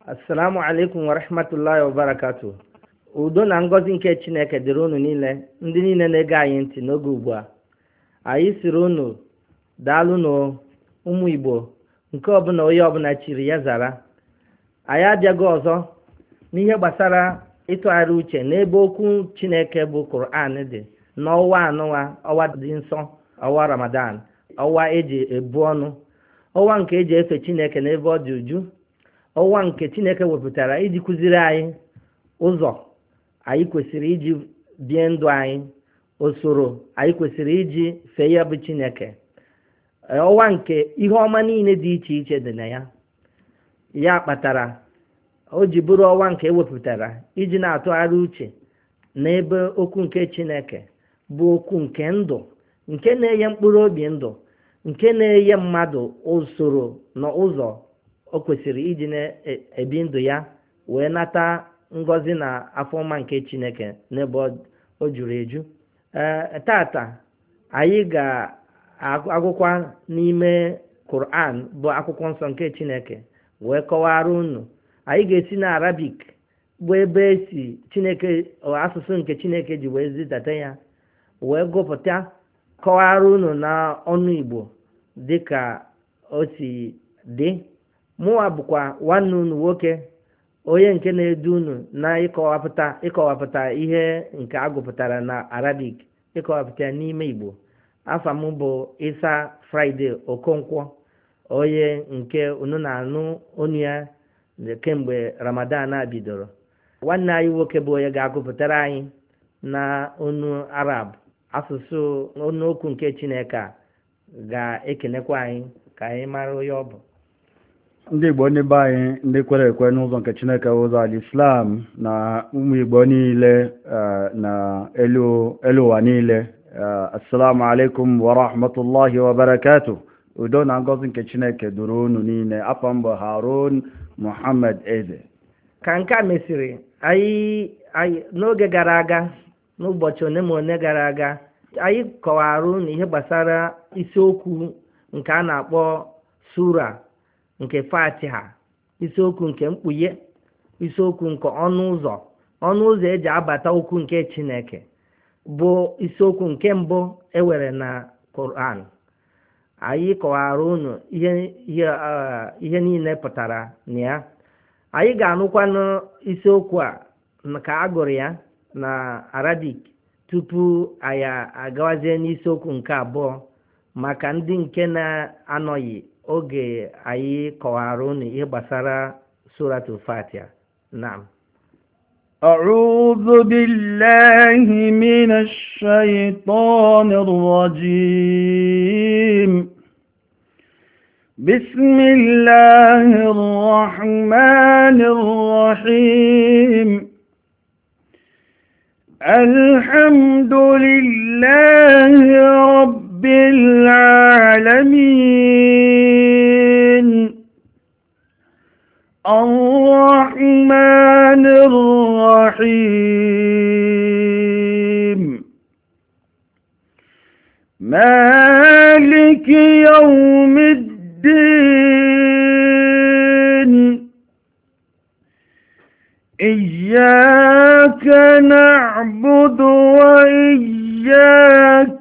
Assalamu alaikum wa rahmatullahi wa barakatuh. Udo na ngọzi nke Chineke dịrị unu niile, ndị niile na-ege anyị ntị n'oge ugbu a. Anyị siri unu daalụ n'ụmụ Igbo nke ọbụla onye ọbụla chiri ya zara. Anyị abịago ọzọ n'ihe gbasara ịtụgharị uche n'ebe okwu Chineke bụ Quran dị n'ọnwa anọwa, ọnwa dị nsọ, ọnwa Ramadan, ọnwa eji ebu ọnụ, ọnwa nke eji efe Chineke n'ebe ọ dị uju, ọnwa nke Chineke wepụtara iji kụziri anyị ụzọ anyị kwesịrị iji bie ndụ anyị, usoro anyị kwesịrị iji fee ya bụ Chineke, ọnwa nke ihe ọma niile dị iche iche dị na ya. Ya kpatara o ji bụrụ ọnwa nke ewepụtara iji na-atụgharị uche n'ebe okwu nke Chineke bụ okwu nke ndụ, nke na-enye mkpụrụ obi ndụ, nke na-enye mmadụ usoro na ụzọ o kwesịrị iji na-ebi ndụ ya wee nata ngọzi na afọma nke Chineke n'ebe o juru eju. Tata anyị ga-agụkwa n'ime Quran bụ akwụkwọ nsọ nke Chineke wee kọwara unu. Anyị ga-esi na Arabic bụ ebe esi Chineke, asụsụ nke Chineke ji wee zidata ya, wee gụpụta kọwara unu na ọnụ Igbo dịka o si dị. Mụwa bụkwa nwanne unu nwoke, onye nke na-edu unu na ịkọwapụta ihe nke agụpụtara na Arabic, ịkọwapụta n'ime Igbo. Afa m bụ Isa Friday Okonkwo, onye nke unu na-anụ onu ya kemgbe Ramadan a bidoro. Nwanne anyị nwoke bụ onye ga-agụpụtara anyị na onu Arab, asụsụ ọnụokwu nke Chineke a ga-ekenekwa anyị ka anyị mara onye ọ bụ. Ndị Igbo ndị be anyị, ndị kwere ekwe n'ụzọ nke Chineke, ụzọ al-Islam, na ụmụ Igbo niile na elu ụwa niile, assalamu alaikum wa rahmatullahi wa barakatuh. Udo na ngọzi nke Chineke duru unu niile. Afọ mbụ Harun Muhammad Eze. Ka nke a mesịrị, anyị n'oge gara aga, n'ụbọchị one ma one gara aga, anyị kọwara unu ihe gbasara isiokwu nke a na-akpọ sura nke Fatiha, isiokwu nke mkpughe, isiokwu nke ọnụ ụzọ eji abata okwu nke Chineke, bụ isiokwu nke mbụ ewere na Quran. Anyị kọwara unu ihe niile pụtara na ya. Anyị ga-anụkwanụ isiokwu a ka a gụrụ ya na Arabic tupu anyị agawazie n'isiokwu nke abụọ, maka ndị nke na-anọghị oge anyị kọwara unu ihe gbasara suratul Fatiha. Naam. أعوذ بالله من الشيطان الرجيم. بسم الله الرحمن الرحيم. الحمد لله رب العالمين. الرحمن الرحيم. مالك يوم الدين. إياك نعبد وإياك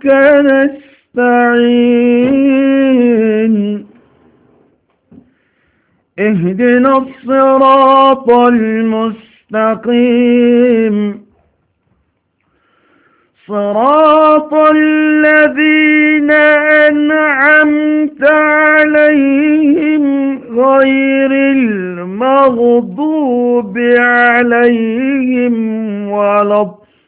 نستعين. اهدنا الصراط المستقيم. صراط الذين أنعمت عليهم غير المغضوب عليهم ولا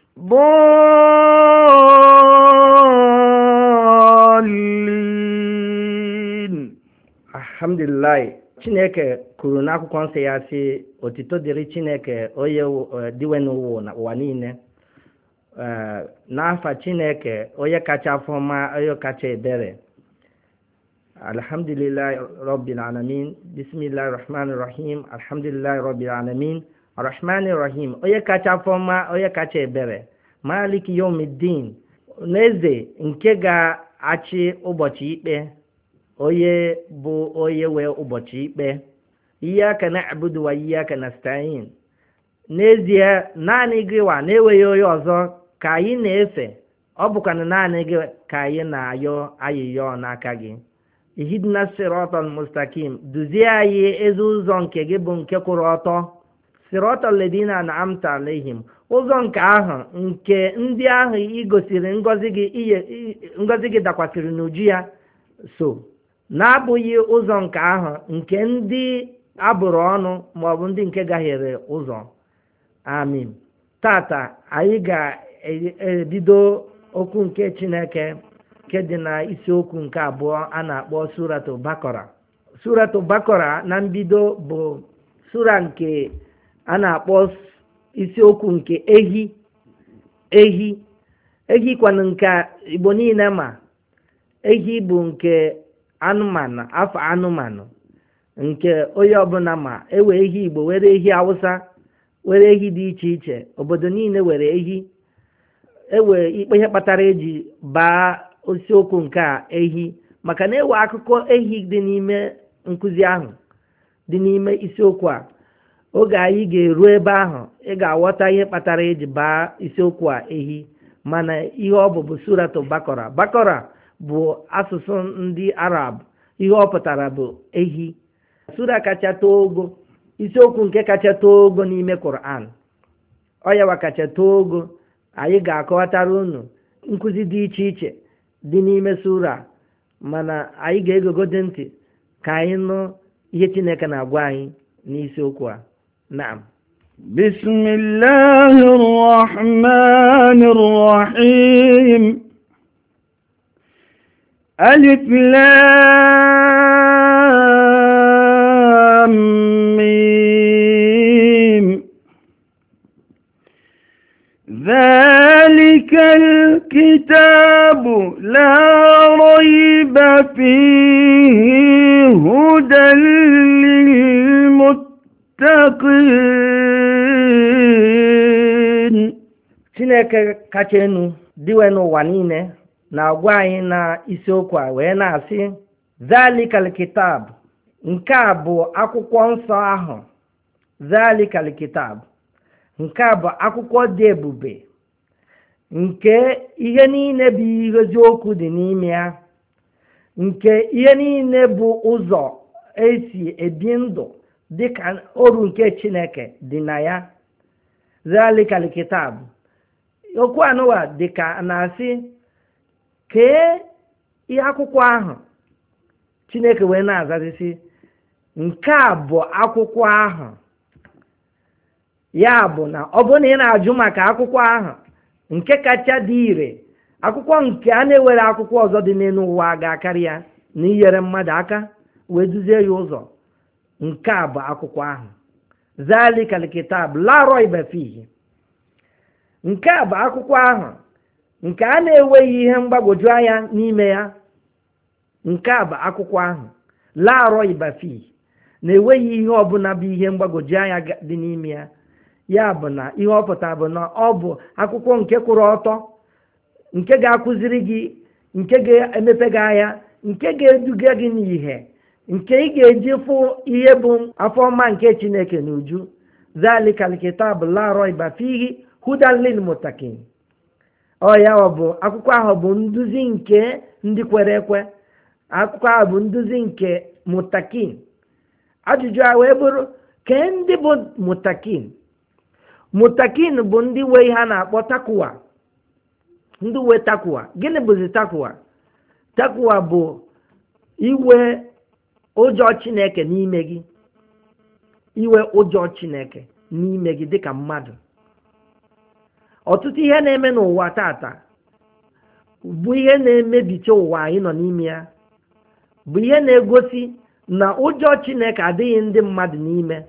الضالين. Alhamdulillah. Chineke kwuru n'akwụkwọ nsọ ya sị, otito dịrị Chineke onye dịwe n'ụwa niile. N'afa Chineke onye kacha afọma, onye kacha ebere. Alhamdulillah Rabbil Alamin. Bismillahir Rahmanir Rahim. Alhamdulillah Rabbil Alamin. Arrahmanir Rahim. Onye kacha afọma, onye kacha ebere. Malik Yawmiddin. N'eze nke ga-achị ụbọchị ikpe, onye bụ onye wee ụbọchị ikpe. iyyaka na'budu wa iyyaka nasta'in. N'ezie naanị gị wa na-enweghị onye ọzọ ka anyị na-efe, ọ bụkwa naanị gị ka anyị na-ayọ ayịyọ n'aka gị. Ihdina siratal mustaqim, duzie anyị ezi ụzọ nke gị bụ nke kwụrụ ọtọ. Siratal ladina an'amta alaihim, ụzọ nke ahụ nke ndị ahụ igosiri ngọzi gị dakwasịrị n'uju ya so, na-abụghị ụzọ nke ahụ nke ndị abụrụ ọnụ maọbụ ndị nke gahiere ụzọ. Amin. Tata anyị ga-ebido okwu nke Chineke nke dị na isiokwu nke abụọ a na-akpọ Suratul Bakara. Suratul Bakara na mbido bụ sura nke a na-akpọ isiokwu nke ehi kwanụ nke Igbo niile ma ehi bụ nke anụmanụ, afọ anụmanụ nke onye ọbụla ma. Ewe ehi Igbo, were ehi Hausa, were ehi dị iche iche, obodo niile were ehi. Ewe ikpe ihe kpatara eji baa isiokwu nke a ehi, maka na ewe akụkọ ehi dị n'ime nkụzi ahụ dị n'ime isiokwu a. Oge anyị ga-eru ebe ahụ ị ga-aghọta ihe kpatara eji baa isiokwu a ehi. Mana ihe ọ bụ Suratul Bakara. Bakara bụ asụsụ ndị Arab, ihe ọ pụtara bụ ehi. Sura kacha too ogo, isiokwu nke kacha too ogo n'ime Quran, ọ yawa kacha too ogo. Anyị ga-akọwatara unu nkụzi dị iche iche dị n'ime sura, mana anyị ga-egogodo ntị ka anyị nụ ihe Chineke na-agwa anyị n'isiokwu a. Naam. Bismillahir Rahmanir Rahim. Alif Lam Mim. ذلك الكتاب لا ريب فيه هدى للمتقين. Chineke kacha enu dịwe n'ụwa niile na-agwa anyị na isiokwu a wee na-asị, zalikal kitab, nke a bụ akwụkwọ nsọ ahụ. Zalikal kitab, nke a bụ akwụkwọ dị ebube, nke ihe niile bụ ihe eziokwu dị n'ime ya, nke ihe niile bụ ụzọ esi ebi ndụ dịka oru nke Chineke dị na ya. Zalikal kitab, okwu anụwa dịka na-asị kee ihe akwụkwọ ahụ. Chineke wee na-azazisi, nke a bụ akwụkwọ ahụ. Ya bụ na ọ bụrụ na ị na-ajụ maka akwụkwọ ahụ nke kacha dị ire, akwụkwọ nke a na-ewere akwụkwọ ọzọ dị n'elu ụwa ga-akarị ya na inyere mmadụ aka wee duzie ya ụzọ, nke a bụ akwụkwọ ahụ. Zalikal kitab la raiba fihi, nke a bụ akwụkwọ ahụ nke a na-enweghị ihe mgbagwoju anya n'ime ya. Nke a bụ akwụkwọ ahụ la raiba fihi, na-enweghị ihe ọbụla bụ ihe mgbagwoju anya dị n'ime ya. Ya bụ na ihe ọ pụtara bụ na ọ bụ akwụkwọ nke kwụrụ ọtọ, nke ga-akụziri gị, nke ga-emepe gị anya, nke ga-eduga gị n'ihe, nke ị ga-eji fụ ihe bụ afọma nke Chineke n'uju. Zalikal kitab la raiba fihi hudan lil muttaqin. Ọ ya bụ akwụkwọ ahụ bụ nduzi nke ndị kwere ekwe. Akwụkwọ ahụ bụ nduzi nke muttaqin. Ajụjụ a wee bụrụ, ke ndị bụ muttaqin? Muttaqin bụ ndị nwe ihe a na-akpọ takwa. Ndị nwe takwa. Gịnị bụzi takwa? Takwa bụ iwe ụjọ Chineke n'ime gị, iwe ụjọ Chineke n'ime gị dịka mmadụ. Ọtụtụ ihe na-eme n'ụwa tata bụ ihe na-emebicha ụwa anyị nọ n'ime ya, bụ ihe na-egosi na ụjọ Chineke adịghị ndị mmadụ n'ime.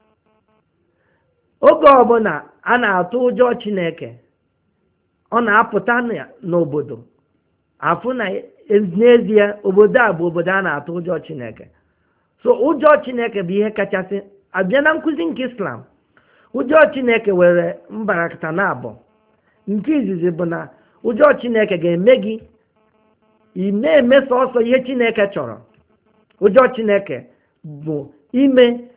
Oge ọbụla a na-atụ ụjọ Chineke, ọ na-apụta n'obodo, afụ na n'ezie obodo a bụ obodo a na-atụ ụjọ Chineke. So ụjọ Chineke bụ ihe kachasị. Abịa na nkụzi nke Islam, ụjọ Chineke were mbarakata na abụọ. Nke izizi bụ na ụjọ Chineke ga-eme gị ị na-eme sọsọ ihe Chineke chọrọ. Ụjọ Chineke bụ ime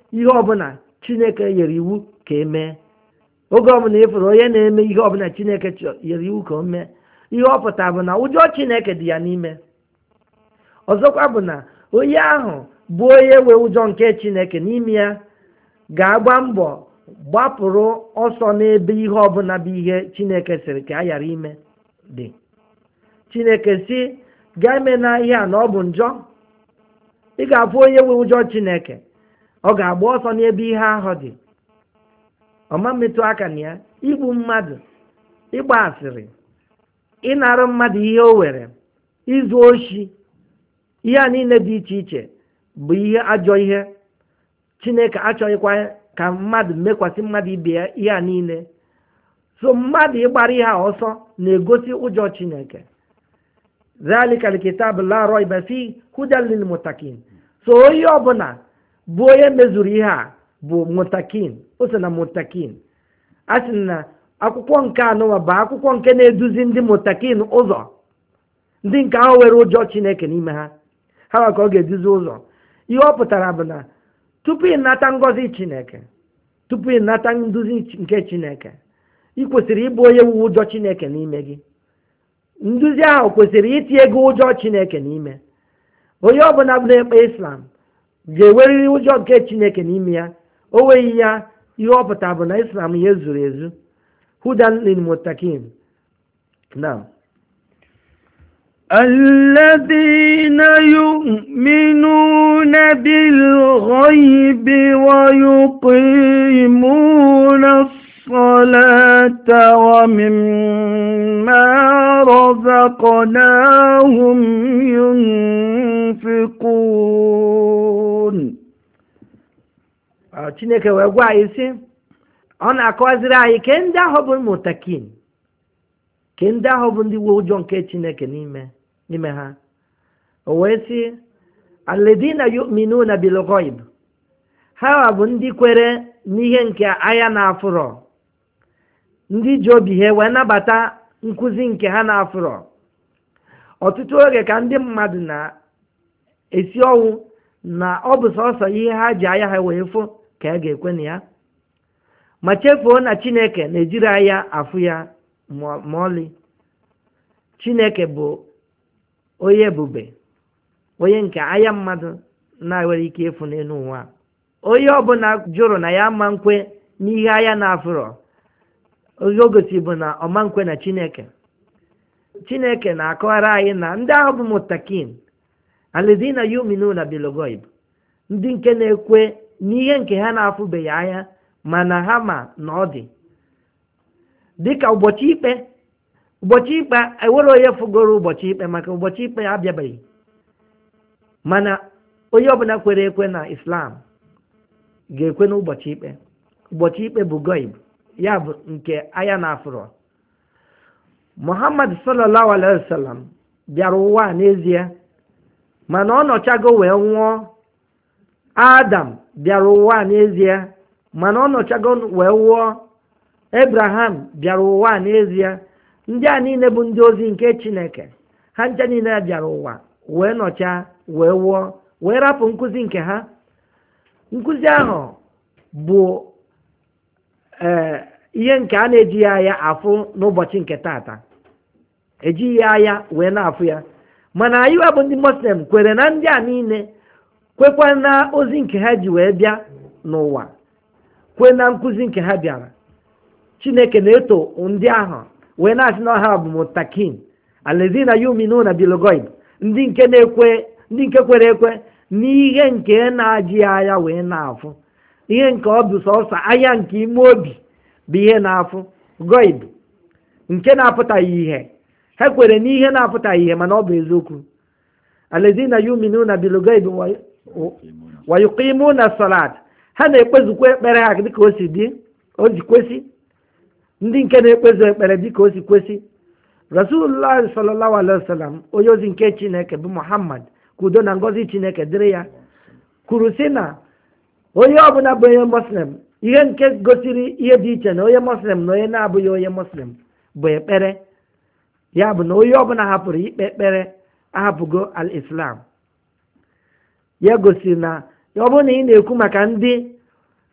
ihe ọbụla Chineke nyere iwu ka emee. Oge ọbụla ịfụrụ onye na-eme ihe ọbụla Chineke nyere iwu ka o mee, ihe ọ pụtara bụ na ụjọ Chineke dị ya n'ime. Ọzọkwa bụ na onye ahụ bụ onye nwe ụjọ nke Chineke n'ime ya ga-agba mbọ gbapụrụ ọsọ n'ebe ihe ọbụla bụ ihe Chineke sịrị ka a ghara ime dị. Chineke si gaa eme na ihe a na ọ bụ njọ, ị ga-afụ onye nwe ụjọ Chineke, ọ ga-agba ọsọ n'ebe ihe ahụ dị, ọma mmetụ aka na ya, igbu mmadụ, ịgba asịrị, ịnara mmadụ ihe o were, izu oshi, ihe a niile dị iche iche bụ ihe ajọ ihe. Chineke achọghịkwa ka mmadụ mekwasị mmadụ ibe ya ihe a niile. So mmadụ ịgbara ihe a ọsọ na-egosi ụjọ Chineke. Zalika alkitabu la raiba fi hudan lil muttaqin. So onye ọbụla bụ onye mezuru ihe a bụ muttaqin, o so na muttaqin. A sị na akwụkwọ nke anụwa bụ akwụkwọ nke na-eduzi ndị muttaqin ụzọ, ndị nke ahụ nwere ụjọ Chineke n'ime ha, ha ka ọ ga-eduzi ụzọ. Ihe ọ pụtara bụ na tupu ịnata ngọzi Chineke, tupu ịnata nduzi nke Chineke, ị kwesịrị ịbụ onye wu ụjọ Chineke n'ime gị. Nduzi ahụ kwesịrị itinye gị ụjọ Chineke n'ime. Onye ọbụla bụ na-ekpe Islam ga-enwerịrị ụjọ nke Chineke n'ime ya. O nweghị ya, ihe ọ pụtara bụ na Islam ya zuru ezu. Hudan lil muttaqin. Now, الذين يؤمنون بالغيب ويقيمون الصلاة ومما رزقناهم ينفقون. Chineke wee gwa anyị sị, ọ na-akọwaziri anyị ke ndị ahụ bụ mutakin, ke ndị ahụ bụ ndị nwe ụjọ nke Chineke n'ime ha. O wee sị, alladina yu'minuna bil ghaib, ha bụ ndị kwere n'ihe nke anya na-afụrọ, ndị ji obi ha wee nabata nkụzi nke ha na-afụrọ. Ọtụtụ oge ka ndị mmadụ na-esi ọnwụ na ọ bụ sọsọ ihe ha ji anya ha wee fụ ka a ga-ekwe na ya, ma chefuo na Chineke na-ejiri anya afụ ya ma ọlị. Chineke bụ onye ebube, onye nke anya mmadụ na-enwere ike ịfụ n'elu ụwa. Onye ọbụla jụrụ na ya ama nkwe n'ihe anya na-afụrọ, oge o gosi bụ na ọma nkwe na Chineke. Chineke na-akọwara anyị na ndị ahụ bụ mutakin, alladhina yu'minuna bil ghaib, ndị nke na-ekwe n'ihe nke ha na-afụbeghị anya mana ha ma na ọ dị. Dịka ụbọchị ikpe enwere onye fụgoro ụbọchị ikpe maka ụbọchị ikpe abịabeghị, mana onye ọbụla kwere ekwe na Islam ga-ekwe n'ụbọchị ikpe. Ụbọchị ikpe bụ ghaib, ya bụ nke anya na-afụrọ. Muhammad sallallahu alaihi wasallam bịara ụwa n'ezie, mana ọ nọchago wee nwụọ. Adam bịara ụwa n'ezie, mana ọ nọchago wee nwụọ. Abraham bịara ụwa n'ezie. Ndị a niile bụ ndị ozi nke Chineke, ha ncha niile bịara ụwa wee nọcha wee nwụọ, wee rapụ nkụzi nke ha. Nkụzi ahụ bụ ihe nke a na-eji ya anya afụ n'ụbọchị nke tata, ejighị ya anya wee na-afụ ya. Mana anyị bụ ndị Muslim kwere na ndị a niile, kwekwa na ozi nke ha ji wee bịa n'ụwa, kwe na nkụzi nke ha bịara. Chineke na-eto ndị ahụ wee na-asị na ha bụ mutakin, alladhina yu'minuna bil ghaib, ndị nke kwere ekwe n'ihe nke na-ajị anya wee na-afụ, ihe nke ọ bụ sọsọ anya nke ime obi bụ ihe na-afụ. Ghaib nke na-apụtaghị ihe, ha kwere n'ihe na-apụtaghị ihe mana ọ bụ eziokwu. Alladhina yu'minuna bil ghaib wa yuqimuna salat, ha na-ekpezukwa ekpere ha dịka o si kwesị. Ndị nke na-ekpezu ekpere dịka o si kwesị. Rasulullah sallallahu alaihi wasallam, onye ozi nke Chineke bụ Muhammad, ka udo na ngọzi Chineke dịrị ya, kwuru sị na onye ọbụla bụ onye Muslim, ihe nke gosiri ihe dị iche na onye Muslim na onye na-abụghị onye Muslim bụ ekpere. Ya bụ na onye ọbụla hapụrụ ikpe ekpere ahapụgo al-Islam. Ya gosiri na ọ bụrụ na ị na-ekwu maka ndị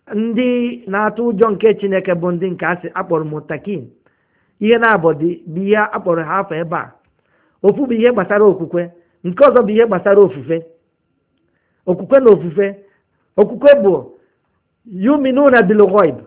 ndị na-atụ ụjọ nke Chineke bụ ndị nke asị akpọrọ mutakin. Ihe na-abụ bụ ihe akpọrọ ha afọ ebe a. Ofu bụ ihe gbasara okwukwe, nke ọzọ bụ ihe gbasara ofufe. Okwukwe na ofufe. Okwukwe bụ yuminuna bil ghaib,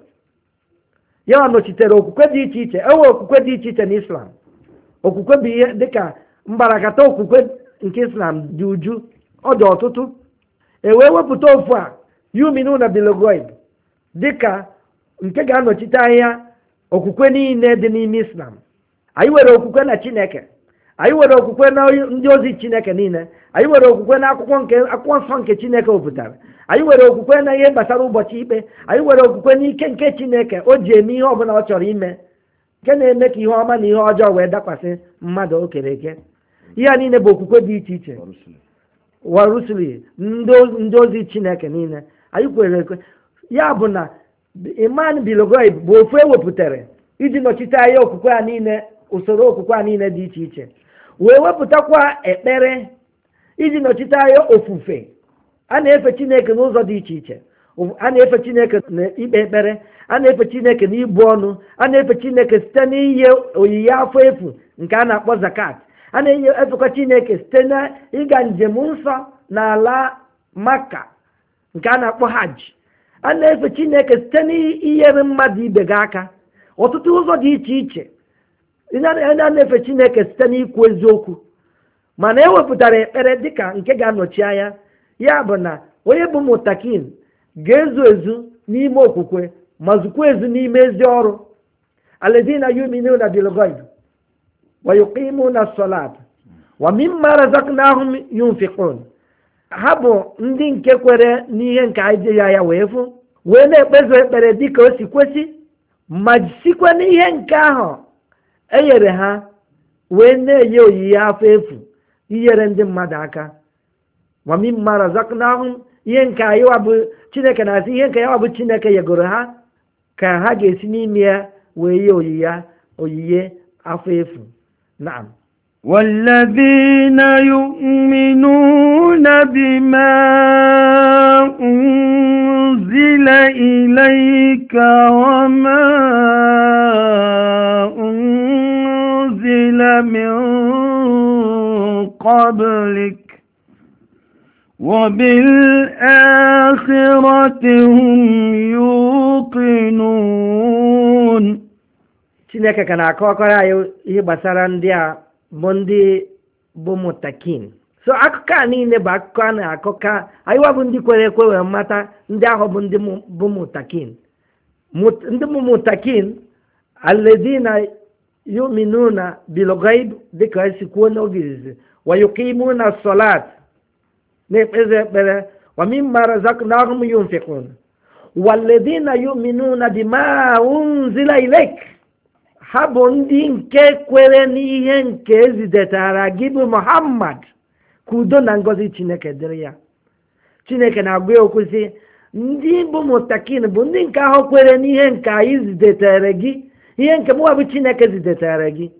ya nọchitere okwukwe dị iche iche. Enwe okwukwe dị iche iche n'Islam. Okwukwe bụ ihe dịka mbarakata okwukwe nke Islam dị uju, ọ dị ọtụtụ. Wee wepụta ofu a yuminuna bil ghaib dịka nke ga-anọchite anya okwukwe niile dị n'ime Islam. Anyị nwere okwukwe na Chineke, anyị nwere okwukwe na ndị ozi Chineke niile, anyị nwere okwukwe na akwụkwọ nsọ nke Chineke wepụtara, anyị nwere okwukwe na ihe gbasara ụbọchị ikpe, anyị nwere okwukwe n'ike nke Chineke o ji eme ihe ọbụla ọ chọrọ ime, nke na-eme ka ihe ọma na ihe ọjọọ wee dakwasị mmadụ o kere eke. Ihe a niile bụ okwukwe dị iche iche. Wa rusuli, ndị ozi Chineke niile anyị kwere ekwe. Ya bụ na iman bil ghaib bụ ofu ewepụtara iji nọchite anya okwukwe a niile, usoro okwukwe a niile dị iche iche. Wee wepụtakwa ekpere iji nọchite anya ofufe. A na-efe Chineke n'ụzọ dị iche iche. A na-efe Chineke n'ikpe ekpere, a na-efe Chineke n'ibu ọnụ, a na-efe Chineke site n'ihe oyiyi afọ efu nke a na-akpọ zakat. A na-efekwa Chineke site na ịga njem nsọ n'ala Maka nke a na-akpọ hajj. A na-efe Chineke site n'inyere mmadụ ibe gị aka. Ọtụtụ ụzọ dị iche iche a na-efe Chineke site n'ikwu eziokwu. Mana ewepụtara ekpere dịka nke ga-anọchi anya. Ya bụ na onye bụ mutakin ga-ezu ezu n'ime okwukwe ma zukwa ezu n'ime ezi ọrụ. Alladhina yu'minuna bil ghaib wa yuqimuna as-salat wa mimma razaqnahum yunfiqun. Ha bụ ndị nke kwere n'ihe nke anyị ya wee fụ, wee na-ekpezu ekpere dịka o si kwesị, ma sikwa n'ihe nke ahụ enyere ha, wee na-enye oyiyi afọ efu inyere ndị mmadụ aka. Wa mimma razaqnahum, ihe nke anyị bụ Chineke na-asị ihe nke ya bụ Chineke yegoro ha ka ha ga-esi n'ime ya wee nye oyiyi afọ efu. Naam. والذين يؤمنون بما أنزل إليك وما أنزل من قبلك وبالآخرة هم يوقنون. Chineke ka na-akọkwara anyị ihe gbasara ndị a bụ ndị bụ mutakin. So akụkọ a niile bụ akụkọ a na-akọka anyị wa bụ ndị kwere ekwe wee mata ndị ahụ bụ ndị bụ mutakin. Ndị bụ mutakin alladhina yu'minuna bil ghaib dịka esi kwuo n'oge izizi, wa yuqimuna as-salat, na-ekpezi ekpere, wa mimma razaqnahum yunfiqun, walladhina yu'minuna bima unzila ilayk. Ha bụ ndị nke kwere n'ihe nke ezidetara gị bụ Muhammad, ka udo na ngọzi Chineke dịrị ya. Chineke na-agwa ya okwu sị, ndị bụ mutakin bụ ndị nke ahụ kwere n'ihe nke anyị zidetere gị, ihe nke mụwa bụ Chineke zidetere gị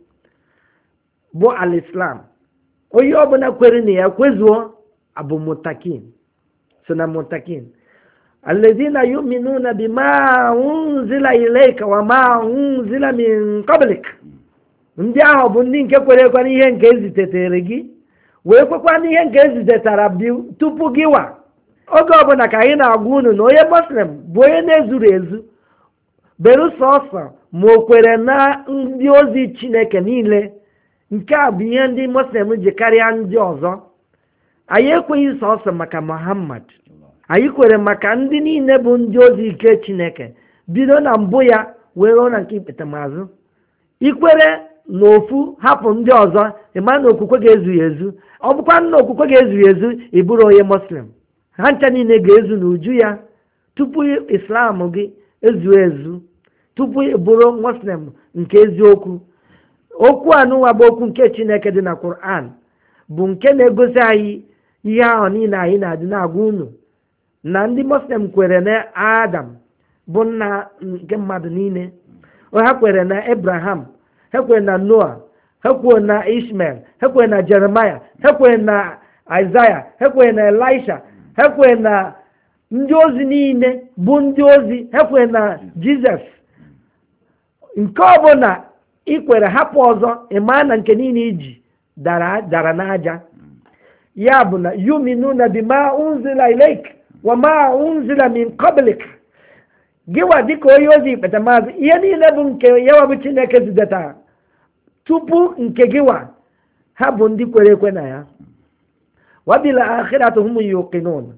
bụ al-Islam. Onye ọbụla kwere na ya kwezuo abụ mutakin, so na mutakin. Alladhina yu'minuna bima unzila ilayka wa ma unzila min qablik. Ndị ahụ bụ ndị nke kwere ekwe n'ihe nke ezitetere gị, wee kwekwa n'ihe nke ezitetara tupu gị wa. Oge ọbụla ka anyị na-agwa unu na onye Muslim bụ onye na-ezuru ezu, belụsọsọ ma o kwere na ndị ozi Chineke niile. Nke a bụ ihe ndị Muslim ji karịa ndị ọzọ. Anyị ekweghị sọsọ maka Muhammad, anyị kwere maka ndị niile bụ ndị ozi ike Chineke, bido na mbụ ya wee ruo na nke ikpetamazụ. Ikwere n'ofu hapụ ndị ọzọ, ịma na okwukwe ga-ezughị ezu. Ọ bụkwa na okwukwe ga-ezughị ezu, ị bụrụ onye Muslim. Ha ncha niile ga-ezu n'uju ya tupu Islam gị ezuo ezu, tupu ị bụrụ Muslim nke eziokwu. Okwu anụnwa bụ okwu nke Chineke dị na Quran, bụ nke na-egosi anyị ihe ahụ niile anyị na-adị na-agwa unu na ndị Muslim kwere na Adam bụ nna nke mmadụ niile. Ha kwere na Abraham, ha kwere na Noah, ha kwere na Ishmael, ha kwere na Jeremiah, ha kwere na Isaiah, ha kwere na Elisha, ha kwere na ndị ozi niile bụ ndị ozi ekwe na Jizọs. Nke ọbụla ikwere hapụ ọzọ ịma na nke niile iji dara n'aja. Ya bụ na yuminuna bima unzila ilaik wa ma unzila min qablik. Gịwa dịka onye ozi ikpeta maazị ihe niile bụ nke yawa bụ Chineke zidetara tupu nke gịwa, ha bụ ndị kwere ekwe na ya. Wa bil akhirati hum yuqinun.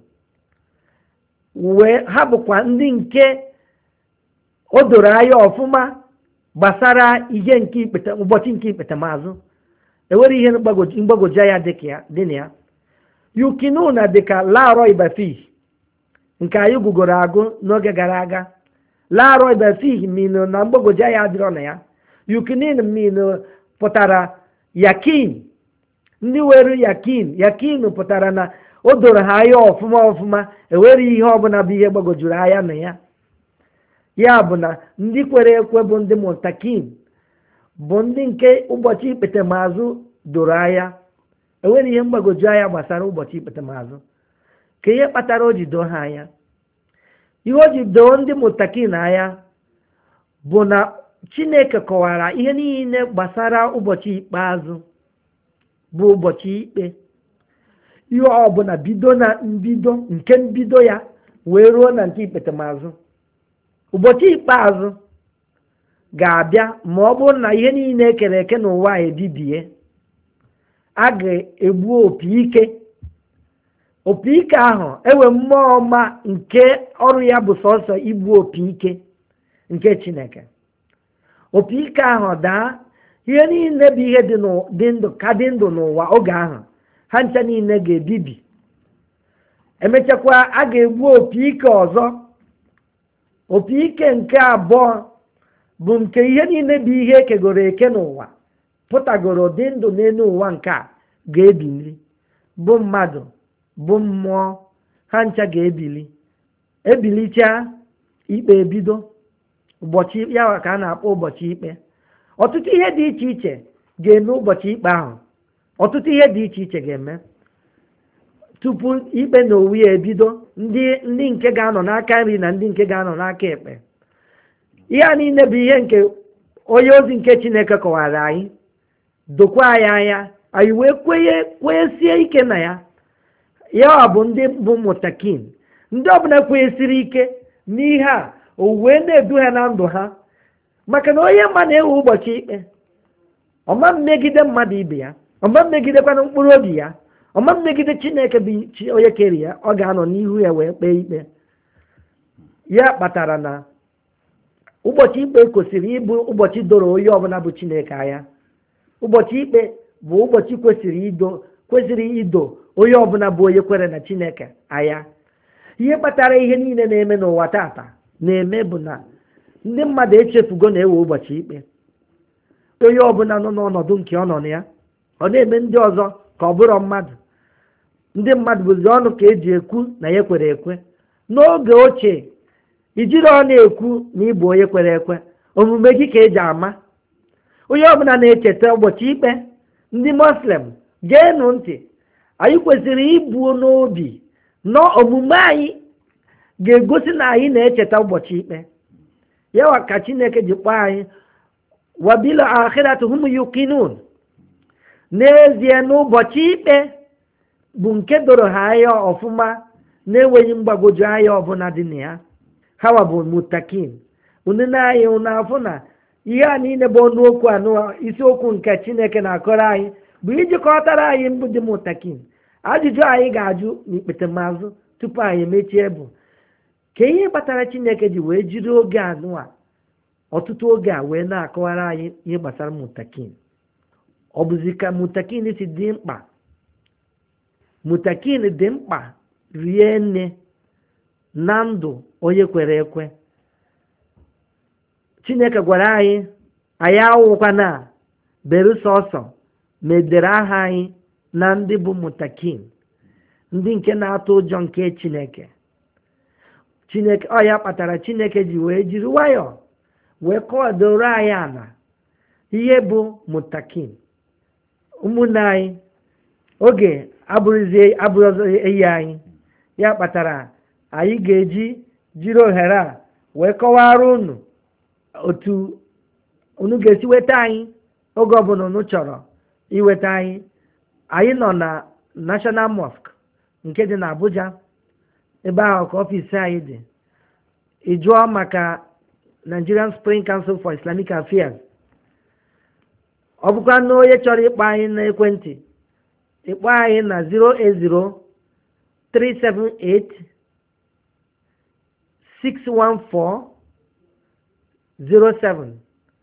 Wee ha bụkwa ndị nke o doro anya ọfụma gbasara ihe nke ikpeta ụbọchị nke ikpeta maazụ. Enwere ihe mgbagwoju anya dị na ya. Yuqinuna dịka la raiba fihi nke anyị gụgoro agụ n'oge gara aga. La raiba fihi mino na mgbagwoju anya adịrọ na ya. Yuqinin mino pụtara yakin. Ndị were yakin pụtara na o doro ha anya ọfụma enwere ihe ọbụla bụ ihe gbagwojuru anya na ya. Ya bụ na ndị kwere ekwe bụ ndị mutakin, bụ ndị nke ụbọchị ikpete maazụ doro anya, enwere ihe mgbagwoju anya gbasara ụbọchị ikpete maazụ. Ka ihe kpatara o ji doo ha anya, ihe o ji doo ndị mutakin anya bụ na Chineke kọwara ihe niile gbasara ụbọchị ikpeazụ bụ ụbọchị ikpe. Ihe ọbụla bido na mbido ya wee ruo na nke ikpete maazụ. Ụbọchị ikpeazụ ga-abịa ma ọ bụrụ na ihe niile ekere eke n'ụwa ebibie. A ga-egbu opi ike. Opi ike ahụ ewe mmụọ ọma nke ọrụ ya bụ sọsọ igbu opi ike nke Chineke. Opi ike ahụ daa, ihe niile bụ ihe dị ndụ n'ụwa oge ahụ, ha ncha niile ga-ebibi. Emechakwa a ga-egbu opi ike ọzọ. Opi ike nke abụọ bụ nke ihe niile bụ ihe ekegoro eke n'ụwa pụtagoro dị ndụ n'elu ụwa nke a ga-ebili, bụ mmadụ bụ mmụọ, ha ncha ga-ebili. Ebilicha ikpe ebido. Ụbọchị ya ka a na-akpọ ụbọchị ikpe. Ọtụtụ ihe dị iche iche ga-eme ụbọchị ikpe ahụ. Ọtụtụ ihe dị iche iche ga-eme tupu ikpe na owu ya ebido. Ndị nke ga-anọ n'aka nri na ndị nke ga-anọ n'aka ekpe. Ihe a niile bụ ihe nke onye ozi nke Chineke kọwara anyị, dokwa anyị anya, anyị wee kwenyesie ike na ya. Ya bụ ndị bụ mutakin, ndị ọbụla kwenyesiri ike n'ihe a, o wee na-edu ha na ndụ ha. Maka na onye mma na-ewe ụbọchị ikpe, ọma mmegide mmadụ ibe ya, ọma mmegidekwana mkpụrụ obi ya, ọma mmegide Chineke bụ onye kere ya, ọ ga-anọ n'ihu ya wee kpee ikpe. Ya kpatara na ụbọchị ikpe kwesịrị ịbụ ụbọchị doro onye ọbụla bụ Chineke anya. Ụbọchị ikpe bụ ụbọchị kwesịrị ido onye ọbụla bụ onye kwere na Chineke anya. Ihe kpatara ihe niile na-eme n'ụwa tata na-eme bụ na ndị mmadụ echefugo na-ewe ụbọchị ikpe. Onye ọbụla nọ n'ọnọdụ nke ọ nọ na ya, ọ na-eme ndị ọzọ ka ọ bụrụ mmadụ. Ndị mmadụ bụzi ọnụ ka eji ekwu na ya kwere ekwe. N'oge ochie, ijiri ọnụ ekwu na ịbụ onye kwere ekwe, omume gị ka eji ama. Onye ọbụla na-echeta ụbọchị ikpe, ndị Muslim geenụ ntị, anyị kwesịrị ibu n'obi na omume anyị ga-egosi na anyị na-echeta ụbọchị ikpe. Yawa ka Chineke ji kpọọ anyị wa bil akhirati hum yuqinun. N'ezie n'ụbọchị ikpe bụ nke doro ha anya ọfụma na-enweghị mgbagwoju anya ọbụla dị na ya. Ha bụ mutakin. Unu na-anyị unu afụ na ihe a niile bụ ọnụokwu anụ isiokwu nke Chineke na-akọrọ anyị bụ iji kọtara anyị mbụ dị mutakin. Ajụjụ anyị ga-ajụ n'ikpete maazụ tupu anyị emechie bụ ka ihe kpatara Chineke ji wee jiri oge anụ a, ọtụtụ oge a wee na-akọwara anyị ihe gbasara mutakin. Ọ bụzi ka mutakin si dị mkpa. Mutakin dị mkpa rie nne na ndụ onye kwere ekwe. Chineke gwara anyị awụkwana beru sọsọ ma edere aha anyị na ndị bụ mutakin, ndị nke na-atụ ụjọ nke Chineke. Ọ ya kpatara Chineke ji wee jiri nwayọọ wee kọwadoro anyị ala ihe bụ mutakin. Ụmụnne anyị, oge abụrụ eyi anyị, ya kpatara anyị ga-eji jiri ohere a wee kọwara unu otu unu ga-esi weta anyị oge ọbụla unu chọrọ iweta anyị. Anyị nọ na National Mosque nke dị n'Abuja, ebe ahụ ka ọfisi anyị dị. Ị jụọ maka Nigerian Spring Council for Islamic Affairs. Ọ bụkwa na onye chọrọ ịkpọ anyị n'ekwentị, ịkpọ anyị na 080-378-61407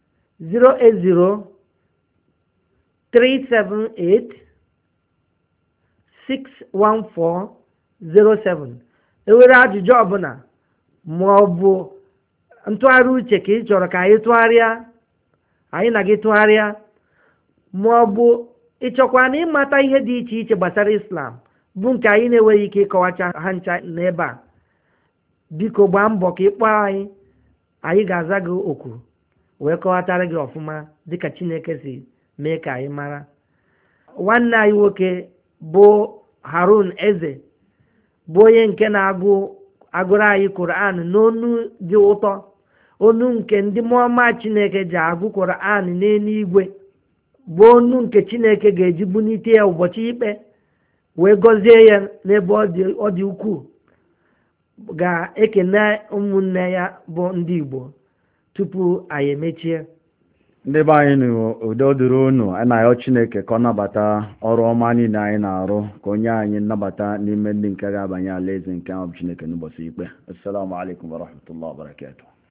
080-378-61407. Enwere ajụjụ ọbụla ma ọ bụ ntụgharị uche ka ị chọrọ ka anyị tụgharịa, anyị na gị tụgharịa, ma ọ bụ ịchọkwa na ịmata ihe dị iche iche gbasara Islam bụ nke anyị na-enweghị ike ịkọwacha ha ncha n'ebe a, biko gbaa mbọ ka ịkpọ anyị ga-aza gị oku wee kọwatara gị ọfụma dịka Chineke si mee ka anyị mara. Nwanne anyị nwoke bụ Harun Eze bụ onye nke na-agụrụ anyị Quran n'onu dị ụtọ, onu nke ndị mmụọ Chineke ji agụ Quran n'eluigwe, bụ onu nke Chineke ga-eji bunite ya ụbọchị ikpe wee gọzie ya n'ebe ọ dị ukwuu. Ga-ekene ụmụnne ya bụ ndị Igbo tupu anyị emechie. Ndị be anyị n'udo dịrị unu, na-ayọ Chineke ka ọ nabata ọrụ ọma niile anyị na-arụ, ka onye anyị nnabata n'ime ndị nke ga-abanye alaeze nke ahụ bụ Chineke n'ụbọchị ikpe. Assalamu alaikum wa rahmatullahi wa barakatuh.